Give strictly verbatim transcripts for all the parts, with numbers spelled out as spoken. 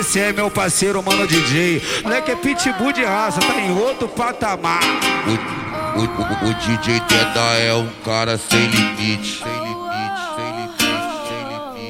Esse é meu parceiro, mano D J. Moleque é pitbull de raça, tá em outro patamar. O, o, o, o D J Teta é um cara sem limite. Sem limite, sem limite, sem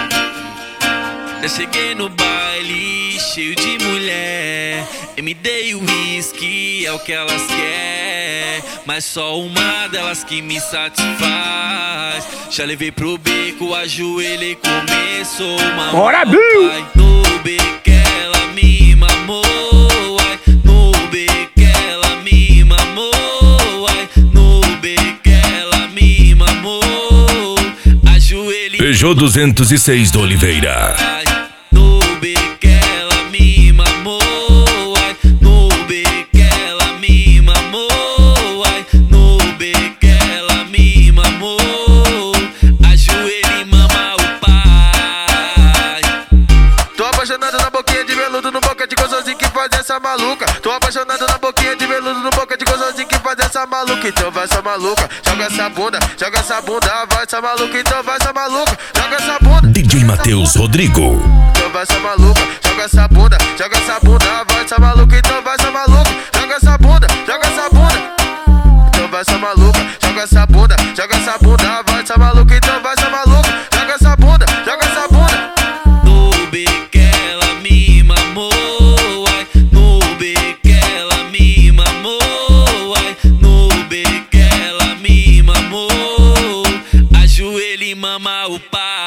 limite. Já cheguei no baile cheio de mulher. Eu me dei o whisky, é o que elas querem, mas só uma delas que me satisfaz. Já levei pro beco, ajoelhei, começou uma. Bora, Bill! No beco ela me mamou, ai. No beco ela me mamou, ai. No beco ela me mamou. Ajoelhei. Peugeot duzentos e seis do Oliveira. No beco ela me mamou, ai. No beco ela me mamou, ai. No beco ela me mamou. Ajoelha e mama o pai. Tô apaixonado na boquinha de veludo, no boca de gostosinho que faz essa maluca. Tô apaixonado na boquinha de veludo, no boca de gostosinho que faz essa maluca. Então vai essa maluca, joga essa bunda, joga essa bunda, vai essa maluca, então vai essa maluca, joga essa bunda. D J Matheus Rodrigo. Então vai essa maluca, joga essa bunda, joga essa bunda, vai essa maluca, então vai essa maluca, joga essa bunda, joga essa bunda. Então vai essa maluca, joga essa bunda, joga essa bunda, vai essa maluca, então vai essa maluca, joga essa bunda, joga essa bunda. No beco ela me mamou, ai. No beco ela me mamou, ai. No beco ela me mamou. Ajoelha e mama o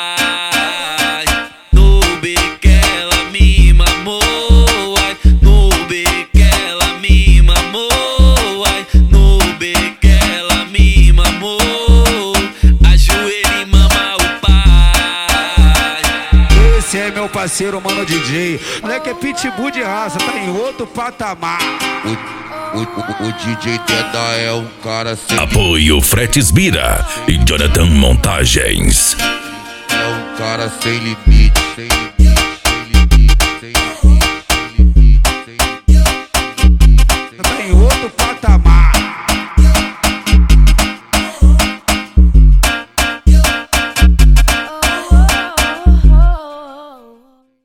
pai. No beco ela me mamou, ai. No beco ela me mamou, ai. No beco ela me mamou. Ajoelha e mama o pai. Esse é meu parceiro, mano D J. Moleque é pitbull de raça, tá em outro patamar. O, o, o, o D J Teta é um cara sem Apoio Fretes Bira e Jonathan Montagens. é um cara sem limite.